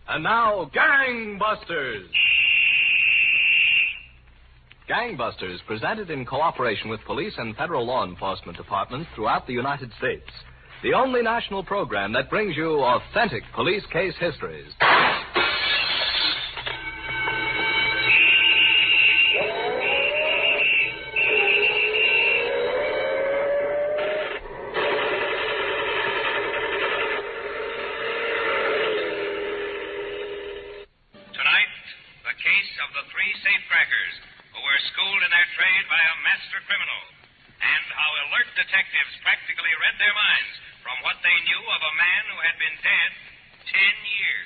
And now, Gangbusters! Gangbusters, presented in cooperation with police and federal law enforcement departments throughout the United States. The only national program that brings you authentic police case histories. Schooled in their trade by a master criminal, and how alert detectives practically read their minds from what they knew of a man who had been dead 10 years.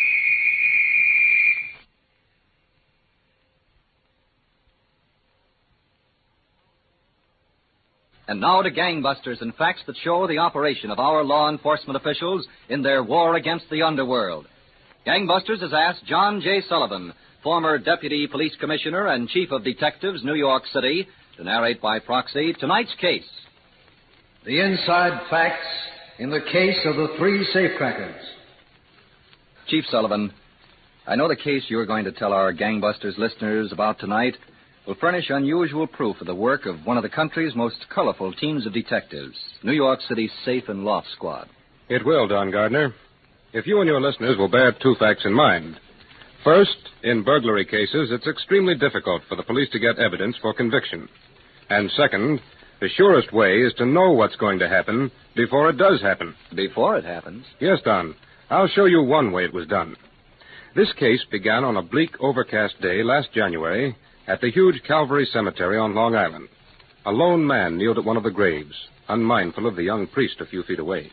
And now to Gangbusters and facts that show the operation of our law enforcement officials in their war against the underworld. Gangbusters has asked John J. Sullivan, former Deputy Police Commissioner and Chief of Detectives, New York City, to narrate by proxy tonight's case. The inside facts in the case of the three safecrackers. Chief Sullivan, I know the case you're going to tell our Gangbusters listeners about tonight will furnish unusual proof of the work of one of the country's most colorful teams of detectives, New York City's Safe and Loft Squad. It will, Don Gardner. If you and your listeners will bear two facts in mind. First, in burglary cases, it's extremely difficult for the police to get evidence for conviction. And second, the surest way is to know what's going to happen before it does happen. Before it happens? Yes, Don. I'll show you one way it was done. This case began on a bleak, overcast day last January at the huge Calvary Cemetery on Long Island. A lone man kneeled at one of the graves, unmindful of the young priest a few feet away.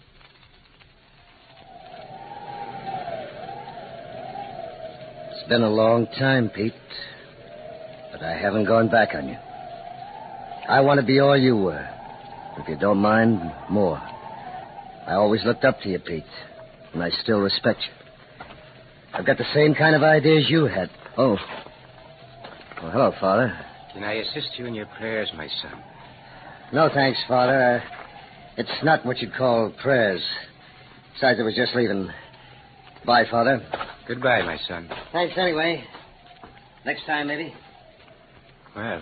It's been a long time, Pete, but I haven't gone back on you. I want to be all you were, if you don't mind, more. I always looked up to you, Pete, and I still respect you. I've got the same kind of ideas you had. Oh. Well, hello, Father. Can I assist you in your prayers, my son? No, thanks, Father. It's not what you'd call prayers. Besides, I was just leaving. Bye, Father. Goodbye, my son. Thanks anyway. Next time, maybe. Well.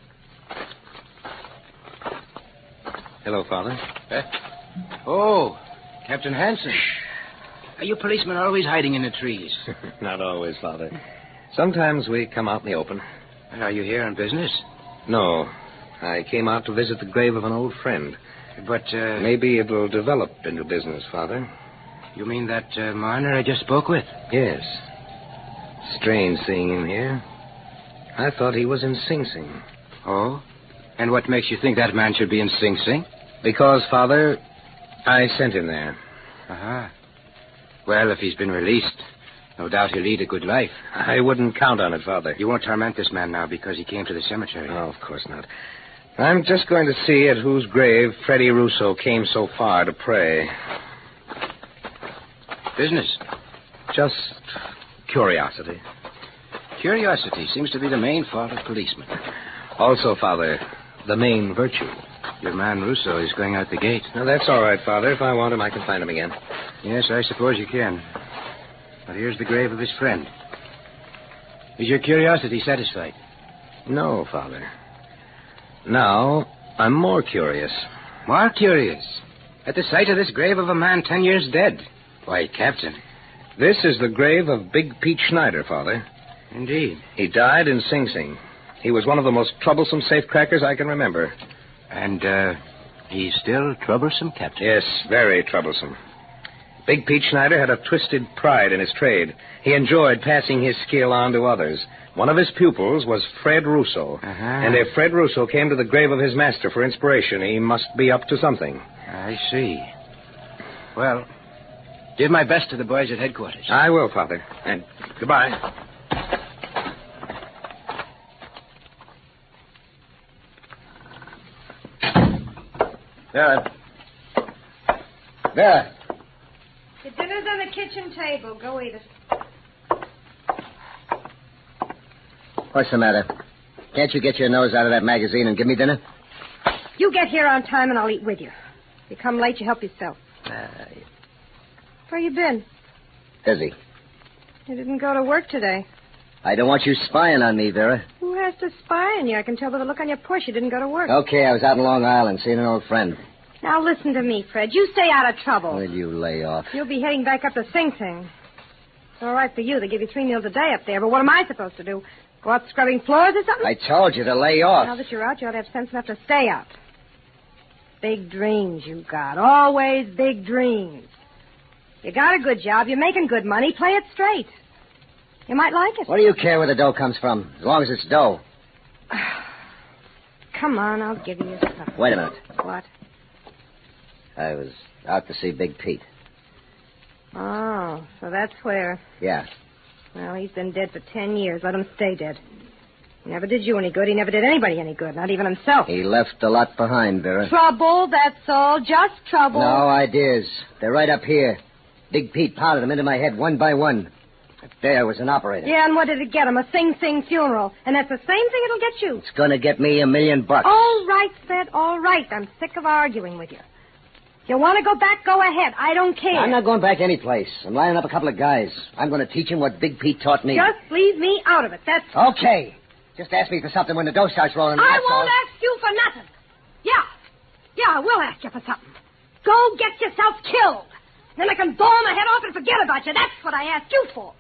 Hello, Father. Oh, Captain Hanson. Are you policemen always hiding in the trees? Not always, Father. Sometimes we come out in the open. And are you here on business? No. I came out to visit the grave of an old friend. But, Maybe it'll develop into business, Father. You mean that Marner I just spoke with? Yes. Strange seeing him here. I thought he was in Sing Sing. Oh? And what makes you think that man should be in Sing Sing? Because, Father, I sent him there. Uh-huh. Well, if he's been released, no doubt he'll lead a good life. I wouldn't count on it, Father. You won't torment this man now because he came to the cemetery. Oh, of course not. I'm just going to see at whose grave Freddie Russo came so far to pray. Business? Just curiosity. Curiosity seems to be the main fault of policemen. Also, Father, the main virtue. Your man Russo is going out the gate. Now, that's all right, Father. If I want him, I can find him again. Yes, I suppose you can. But here's the grave of his friend. Is your curiosity satisfied? No, Father. Now, I'm more curious. More curious? At the sight of this grave of a man 10 years dead? Why, Captain. This is the grave of Big Pete Schneider, Father. Indeed. He died in Sing Sing. He was one of the most troublesome safecrackers I can remember. And, he's still troublesome, Captain? Yes, very troublesome. Big Pete Schneider had a twisted pride in his trade. He enjoyed passing his skill on to others. One of his pupils was Fred Russo. Uh-huh. And if Fred Russo came to the grave of his master for inspiration, he must be up to something. I see. Well, give my best to the boys at headquarters. I will, Father. And goodbye. Vera. Vera. The dinner's on the kitchen table. Go eat it. What's the matter? Can't you get your nose out of that magazine and give me dinner? You get here on time and I'll eat with you. If you come late, you help yourself. Where you been? Busy. You didn't go to work today. I don't want you spying on me, Vera. Who has to spy on you? I can tell by the look on your push you didn't go to work. Okay, I was out in Long Island seeing an old friend. Now listen to me, Fred. You stay out of trouble. Will you lay off? You'll be heading back up to Sing Sing. It's all right for you. They give you 3 meals a day up there. But what am I supposed to do? Go out scrubbing floors or something? I told you to lay off. Now that you're out, you ought to have sense enough to stay out. Big dreams you got. Always big dreams. You got a good job. You're making good money. Play it straight. You might like it. What do you care where the dough comes from, as long as it's dough? Come on, I'll give you something. Wait a minute. What? I was out to see Big Pete. Oh, so that's where. Yeah. Well, he's been dead for 10 years. Let him stay dead. He never did you any good. He never did anybody any good, not even himself. He left a lot behind, Vera. Trouble, that's all. Just trouble. No ideas. They're right up here. Big Pete pounded them into my head one by one. Up there was an operator. Yeah, and what did it get him? A Sing Sing funeral. And that's the same thing it'll get you. It's going to get me $1 million. All right, Fred, all right. I'm sick of arguing with you. If you want to go back, go ahead. I don't care. I'm not going back any place. I'm lining up a couple of guys. I'm going to teach them what Big Pete taught me. Just leave me out of it. That's Okay. Just ask me for something when the dough starts rolling. I won't ask you for nothing. Yeah, I will ask you for something. Go get yourself killed. Then I can blow my head off and forget about you. That's what I asked you for.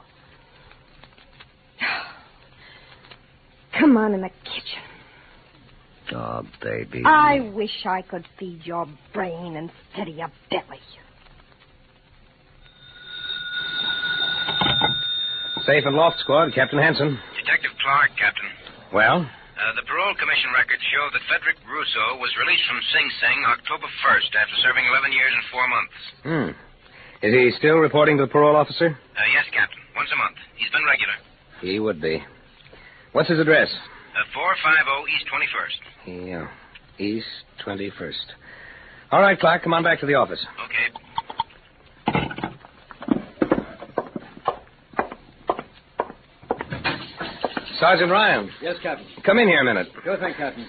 Come on in the kitchen. Oh, baby. I wish I could feed your brain instead of your belly. Safe and Loft Squad, Captain Hanson. Detective Clark, Captain. Well? The Parole Commission records show that Frederick Russo was released from Sing Sing October 1st after serving 11 years and 4 months. Is he still reporting to the parole officer? Yes, Captain. Once a month. He's been regular. He would be. What's his address? 450 East 21st. Yeah, East 21st. All right, Clark, come on back to the office. Okay. Sergeant Ryan. Yes, Captain. Come in here a minute. Sure thing, Captain.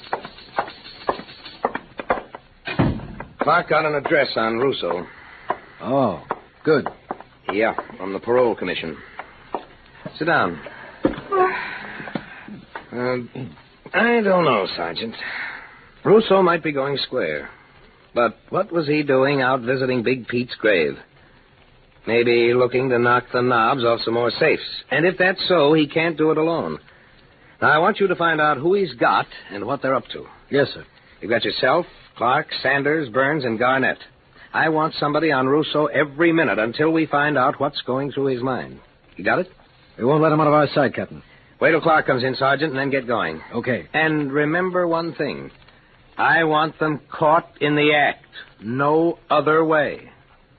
Clark got an address on Russo. Oh, good. Yeah, from the Parole Commission. Sit down. I don't know, Sergeant. Russo might be going square. But what was he doing out visiting Big Pete's grave? Maybe looking to knock the knobs off some more safes. And if that's so, he can't do it alone. Now, I want you to find out who he's got and what they're up to. Yes, sir. You've got yourself, Clark, Sanders, Burns, and Garnett. I want somebody on Russo every minute until we find out what's going through his mind. You got it? We won't let him out of our sight, Captain. Wait till Clark comes in, Sergeant, and then get going. Okay. And remember one thing. I want them caught in the act. No other way.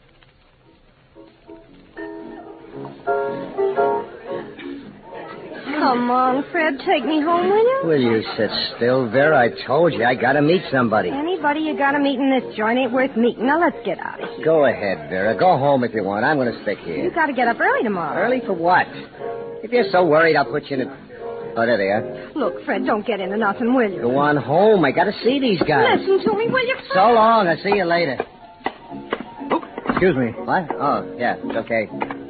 Come on, Fred, take me home, will you? Will you sit still, Vera? I told you I got to meet somebody. Anybody you got to meet in this joint ain't worth meeting. Now, let's get out of here. Go ahead, Vera. Go home if you want. I'm going to stick here. You got to get up early tomorrow. Early for what? If you're so worried, I'll put you in a... Oh, there they are. Look, Fred, don't get into nothing, will you? Go on home. I got to see these guys. Listen to me, will you? So long. I'll see you later. Excuse me. What? Oh, yeah, it's okay.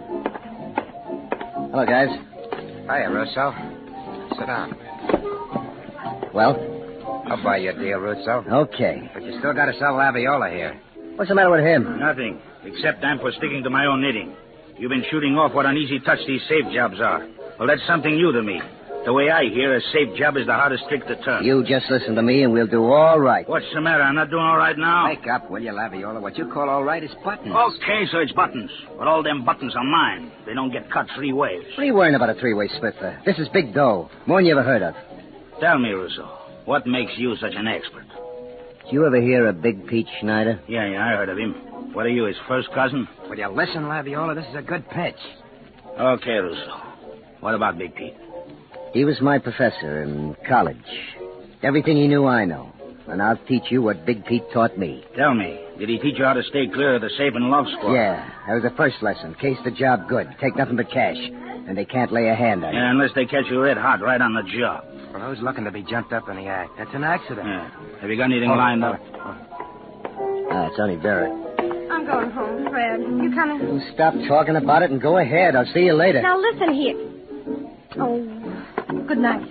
Hello, guys. Hiya, Russo. Sit down. Well? I'll buy you a deal, Russo. Okay. But you still got to sell Laviola here. What's the matter with him? Nothing, except I'm for sticking to my own knitting. You've been shooting off what an easy touch these safe jobs are. Well, that's something new to me. The way I hear, a safe job is the hardest trick to turn. You just listen to me and we'll do all right. What's the matter? I'm not doing all right now? Wake up, will you, Laviola? What you call all right is buttons. Okay, so it's buttons. But all them buttons are mine. They don't get cut 3 ways. What are you worrying about a 3-way split for? This is big dough. More than you ever heard of. Tell me, Russo, what makes you such an expert? Did you ever hear of Big Pete Schneider? Yeah, I heard of him. What are you, his first cousin? Will you listen, Laviola? This is a good pitch. Okay, Russo. What about Big Pete? He was my professor in college. Everything he knew, I know. And I'll teach you what Big Pete taught me. Tell me, did he teach you how to stay clear of the Safe and Love Squad? Yeah, that was the first lesson. Case the job good. Take nothing but cash. And they can't lay a hand on you. Yeah, unless they catch you red hot right on the job. Well, who's looking to be jumped up in the act? That's an accident. Yeah. Have you got anything lined up? It's only Barrett. I'm going home, Fred. You coming? You stop talking about it and go ahead. I'll see you later. Now, listen here. Oh, good night.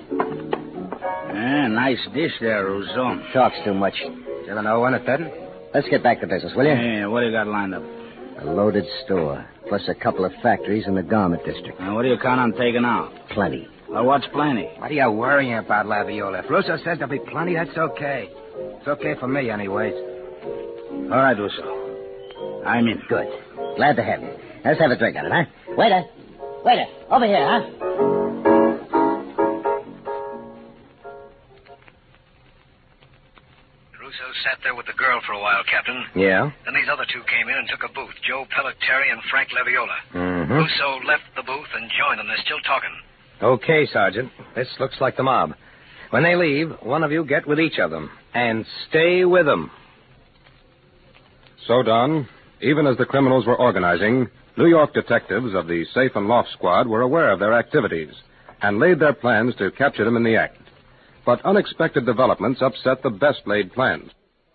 Nice dish there, Rousseau. Talks too much. You ever know when it didn't? Let's get back to business, will you? Yeah, what do you got lined up? A loaded store, plus a couple of factories in the garment district. And what do you count on taking out? Plenty. Well, what's plenty? What are you worrying about, Laviola? If Russo says there'll be plenty, that's okay. It's okay for me, anyways. All right, Rousseau. I'm in. Good. Glad to have you. Let's have a drink on it, huh? Waiter! Waiter! Over here, huh? Russo sat there with the girl for a while, Captain. Yeah? Then these other two came in and took a booth, Joe Pelletieri and Frank Laviola. Mm-hmm. Russo left the booth and joined them. They're still talking. Okay, Sergeant. This looks like the mob. When they leave, one of you get with each of them. And stay with them. So, Don, even as the criminals were organizing, New York detectives of the Safe and Loft Squad were aware of their activities and laid their plans to capture them in the act. But unexpected developments upset the best-laid plans.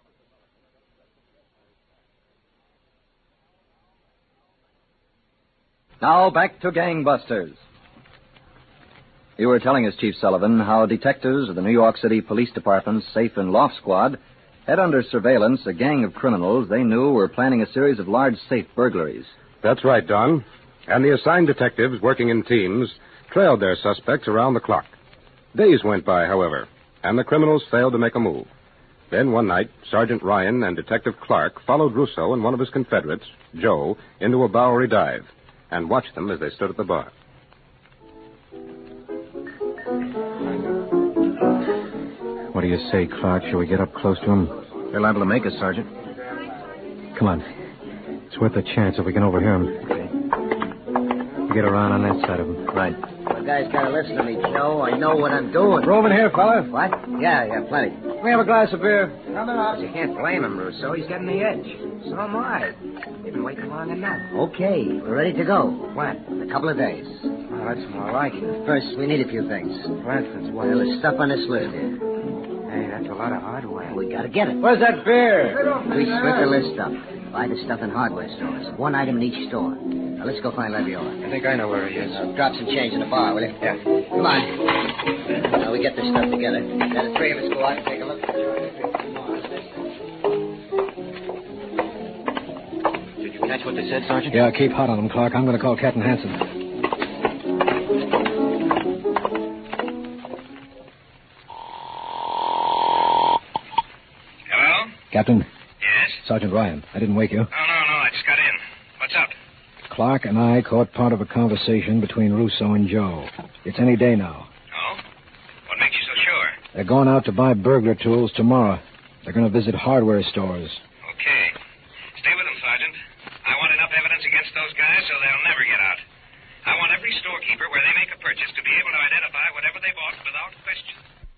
Now back to Gangbusters. You were telling us, Chief Sullivan, how detectives of the New York City Police Department's Safe and Loft Squad had under surveillance a gang of criminals they knew were planning a series of large safe burglaries. That's right, Don. And the assigned detectives, working in teams, trailed their suspects around the clock. Days went by, however, and the criminals failed to make a move. Then one night, Sergeant Ryan and Detective Clark followed Russo and one of his Confederates, Joe, into a Bowery dive and watched them as they stood at the bar. What do you say, Clark? Shall we get up close to him? They're liable to make us, Sergeant. Come on. It's worth a chance if we can overhear him. Okay. You get around on that side of him. Right. You guys gotta listen to me, Joe. I know what I'm doing. Roman here, fella. What? Yeah, plenty. We have a glass of beer. You can't blame him, Russo. He's getting the edge. So am I. You've been waiting long enough. Okay, we're ready to go. When? In a couple of days. Oh, that's more like it. First, we need a few things. For instance, what? Well, there's stuff on this list here. Hey, that's a lot of hardware. We gotta get it. Where's that beer? We split the list up. Buy the stuff in hardware stores. One item in each store. Now, let's go find Laviola. I think I know where he is. Drop some change in the bar, will you? Yeah. Come on. Now, we get this stuff together. Then the three of us go out and take a look. Did you catch what they said, Sergeant? Yeah, keep hot on them, Clark. I'm going to call Captain Hanson. Captain? Yes? Sergeant Ryan. I didn't wake you. No, I just got in. What's up? Clark and I caught part of a conversation between Russo and Joe. It's any day now. Oh? What makes you so sure? They're going out to buy burglar tools tomorrow. They're going to visit hardware stores. Okay. Stay with them, Sergeant. I want enough evidence against those guys so they'll never get out. I want every storekeeper where they make a purchase to be able to identify whatever they bought without question.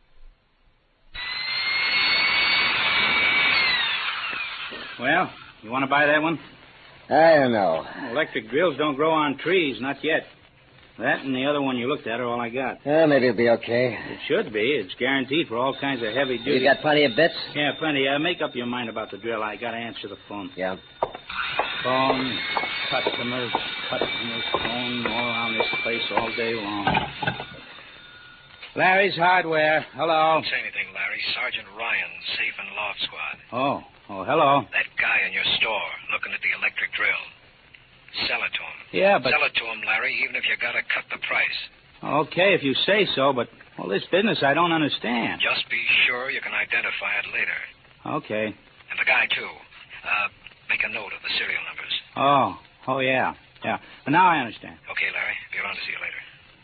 Well, you want to buy that one? I don't know. Electric drills don't grow on trees, not yet. That and the other one you looked at are all I got. Maybe it'll be okay. It should be. It's guaranteed for all kinds of heavy duty. You got plenty of bits? Yeah, plenty. Make up your mind about the drill. I got to answer the phone. Yeah. Phone, customers, phone all around this place all day long. Larry's Hardware. Hello. Don't say anything, Larry. Sergeant Ryan, Safe and Loft Squad. Oh, hello. That guy in your store looking at the electric drill. Sell it to him. Yeah, but... Sell it to him, Larry, even if you got to cut the price. Okay, if you say so, but, well, this business I don't understand. Just be sure you can identify it later. Okay. And the guy, too. Make a note of the serial numbers. Oh, yeah. But now I understand. Okay, Larry. Be around to see you later.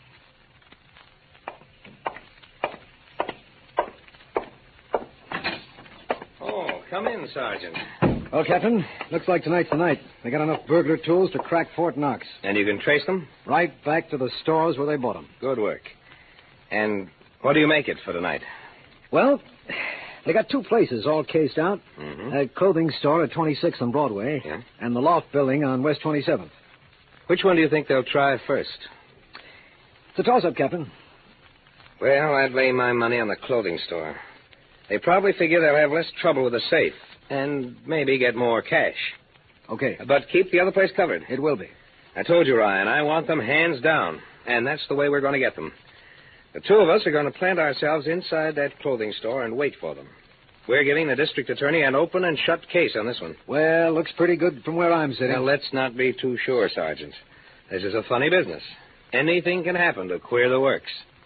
Come in, Sergeant. Well, Captain, looks like tonight's the night. They got enough burglar tools to crack Fort Knox. And you can trace them? Right back to the stores where they bought them. Good work. And what do you make it for tonight? Well, they got two places all cased out. Mm-hmm. A clothing store at 26th on Broadway. Yeah. And the Loft Building on West 27th. Which one do you think they'll try first? It's a toss-up, Captain. Well, I'd lay my money on the clothing store. They probably figure they'll have less trouble with the safe and maybe get more cash. Okay. But keep the other place covered. It will be. I told you, Ryan, I want them hands down. And that's the way we're going to get them. The two of us are going to plant ourselves inside that clothing store and wait for them. We're giving the district attorney an open and shut case on this one. Well, looks pretty good from where I'm sitting. Now, let's not be too sure, Sergeant. This is a funny business. Anything can happen to queer the works.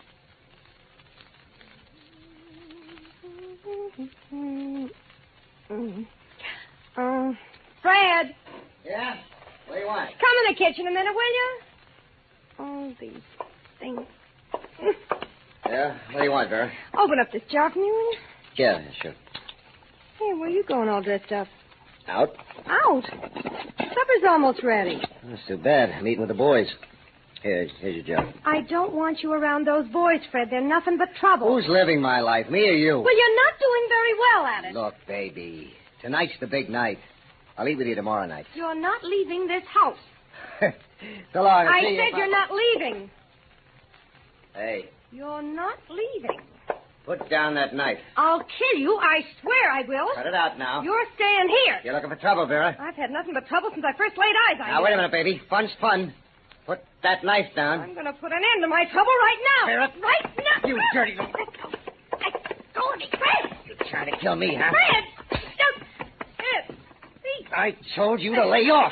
Fred. Yeah? What do you want? Come in the kitchen a minute, will you? Oh, these things. Yeah? What do you want, Vera? Open up this jar for me, will you? Yeah, sure. Hey, where are you going all dressed up? Out? Out? Supper's almost ready. That's too bad. I'm eating with the boys. Here's your job. I don't want you around those boys, Fred. They're nothing but trouble. Who's living my life, me or you? Well, you're not doing very well at it. Look, baby, tonight's the big night. I'll eat with you tomorrow night. You're not leaving this house. So long. I said you're not leaving. Hey. You're not leaving. Put down that knife. I'll kill you. I swear I will. Cut it out now. You're staying here. You're looking for trouble, Vera. I've had nothing but trouble since I first laid eyes on you. Now, wait a minute, baby. Fun's fun. Put that knife down. I'm going to put an end to my trouble right now. Vera. Right now. You dirty little... Go with me, Fred. You're trying to kill me, huh? Fred. Fred. See. I told you to lay off.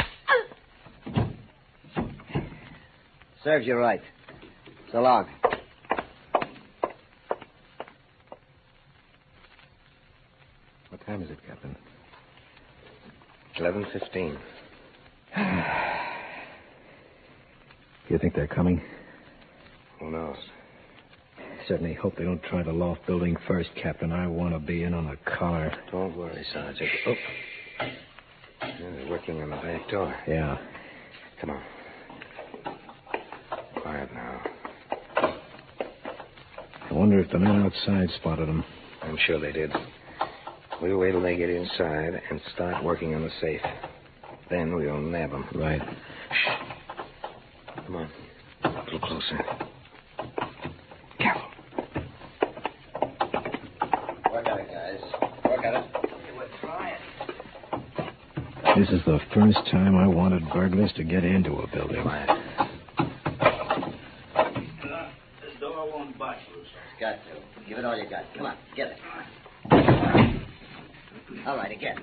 Serves you right. So long. What time is it, Captain? 11:15. You think they're coming? Who knows? Certainly hope they don't try the loft building first, Captain. I want to be in on a collar. Don't worry, Sergeant. Oh. Yeah, they're working on the back door. Yeah. Come on. Quiet now. I wonder if the men outside spotted them. I'm sure they did. We'll wait till they get inside and start working on the safe. Then we'll nab them. Right. Shh. Come on. A little closer. Careful. Work at it, guys. Work at it. We're trying. This is the first time I wanted burglars to get into a building. Quiet. This door won't budge, Russo. Got to. Give it all you got. Come on, get it. All right, again.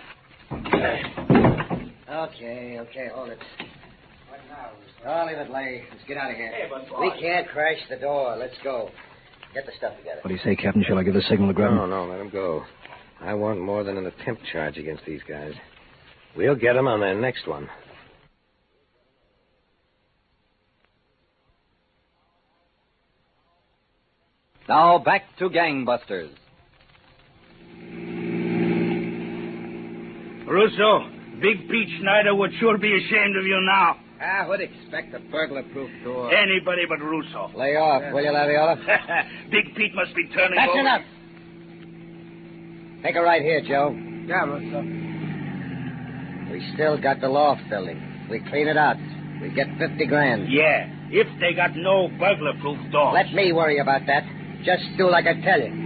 Okay, hold it. What now? Oh, leave it lay. Let's get out of here. Hey, but boss... We can't crash the door. Let's go. Get the stuff together. What do you say, Captain? Shall I give the signal to grab him? No, let them go. I want more than an attempt charge against these guys. We'll get them on their next one. Now back to Gangbusters. Russo, Big Pete Schneider would sure be ashamed of you now. I would expect a burglar-proof door. Anybody but Russo. Lay off, will you, Laviola? Big Pete must be turning That's over. enough. Take a right here, Joe. Yeah, Russo. We still got the loft building. We clean it out. We get 50 grand. Yeah, if they got no burglar-proof door. Let me worry about that. Just do like I tell you.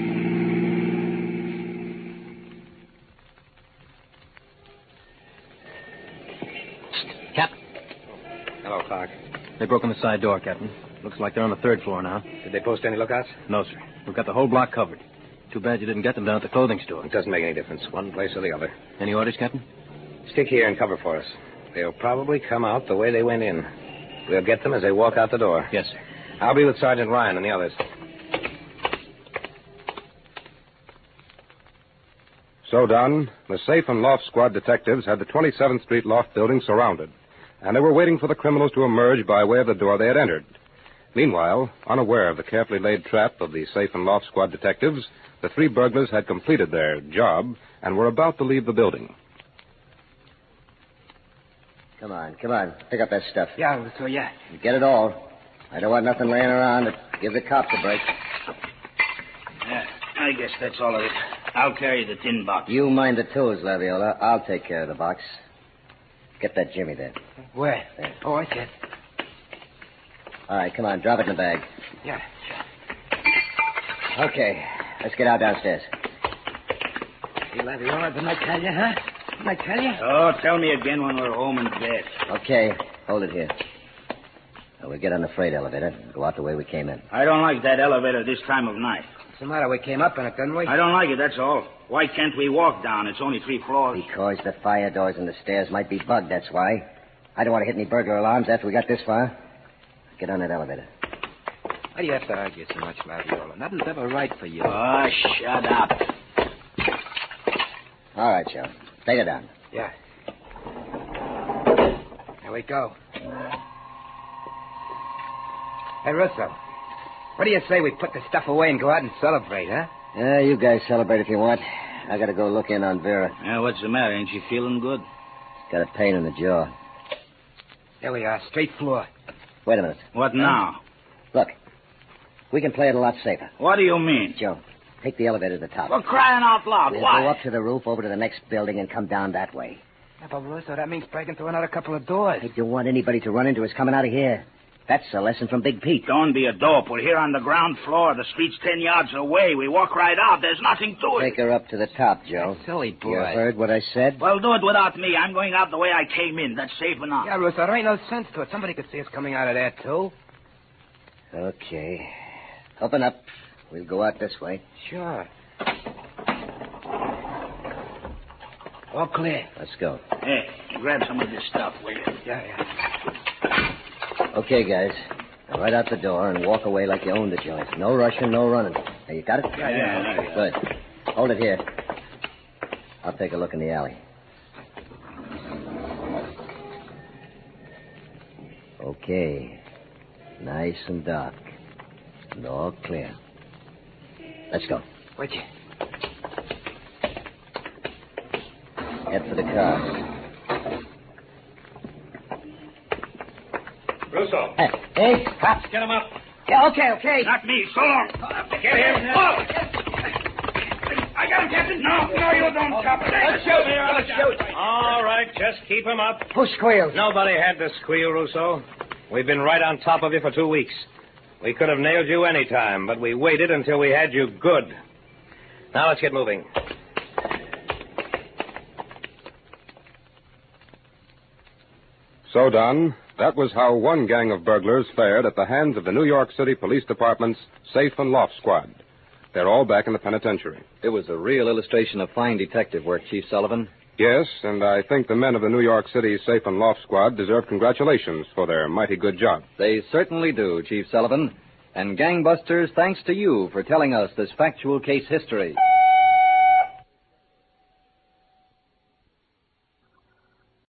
Cap, Hello, Clark. They've broken the side door, Captain. Looks like they're on the third floor now. Did they post any lookouts? No, sir. We've got the whole block covered. Too bad you didn't get them down at the clothing store. It doesn't make any difference, one place or the other. Any orders, Captain? Stick here and cover for us. They'll probably come out the way they went in. We'll get them as they walk out the door. Yes, sir. I'll be with Sergeant Ryan and the others. So done, the safe and loft squad detectives had the 27th Street loft building surrounded, and they were waiting for the criminals to emerge by way of the door they had entered. Meanwhile, unaware of the carefully laid trap of the safe and loft squad detectives, the three burglars had completed their job and were about to leave the building. Come on. Pick up that stuff. Yeah, Russo, yeah. Get it all. I don't want nothing laying around that give the cops a break. Yeah, I guess that's all of it. I'll carry the tin box. You mind the tools, Laviola. I'll take care of the box. Get that Jimmy there. Where? There. Oh, I see it. All right, come on. Drop it in the bag. Yeah. Okay. Let's get out downstairs. See, Laviola, didn't I tell you, huh? Didn't I tell you? Oh, tell me again when we're home in bed. Okay, hold it here. Now, we'll get on the freight elevator and go out the way we came in. I don't like that elevator this time of night. What's the matter? We came up in it, didn't we? I don't like it, that's all. Why can't we walk down? It's only 3 floors. Because the fire doors and the stairs might be bugged, that's why. I don't want to hit any burglar alarms after we got this far. Get on that elevator. Why do you have to argue so much, Laviola? Nothing's ever right for you. Oh, shut up. All right, Joe. Take it down. Yeah. Here we go. Hey, Russo. What do you say we put the stuff away and go out and celebrate, huh? Yeah, you guys celebrate if you want. I gotta go look in on Vera. Yeah, what's the matter? Ain't she feeling good? Got a pain in the jaw. There we are, straight floor. Wait a minute. What now? Look, we can play it a lot safer. What do you mean? Joe, take the elevator to the top. We're crying out loud. We'll Why? go up to the roof, over to the next building, and come down that way. Yeah, but Russo, that means breaking through another couple of doors. I don't want anybody to run into us coming out of here. That's a lesson from Big Pete. Don't be a dope. We're here on the ground floor. The street's 10 yards away. We walk right out. There's nothing to it. Take her up to the top, Joe. That silly boy. You heard what I said? Well, do it without me. I'm going out the way I came in. That's safe enough. Yeah, Russo, there ain't no sense to it. Somebody could see us coming out of there, too. Okay. Open up. We'll go out this way. Sure. All clear. Let's go. Hey, grab some of this stuff, will you? Yeah. Okay, guys. Go right out the door and walk away like you own the joint. No rushing, no running. Now, you got it? Yeah. Good. Hold it here. I'll take a look in the alley. Okay. Nice and dark. And all clear. Let's go. Would you? Head for the car. Russo. Hey, Cops, get him up. Yeah, okay. Not me. So long. Get him. I got him, Captain. No, you don't stop. Let's shoot. All right, just keep him up. Who squealed? Nobody had to squeal, Russo. We've been right on top of you for 2 weeks. We could have nailed you any time, but we waited until we had you good. Now let's get moving. So, Don, that was how one gang of burglars fared at the hands of the New York City Police Department's Safe and Loft Squad. They're all back in the penitentiary. It was a real illustration of fine detective work, Chief Sullivan. Yes, and I think the men of the New York City Safe and Loft Squad deserve congratulations for their mighty good job. They certainly do, Chief Sullivan. And gangbusters, thanks to you for telling us this factual case history.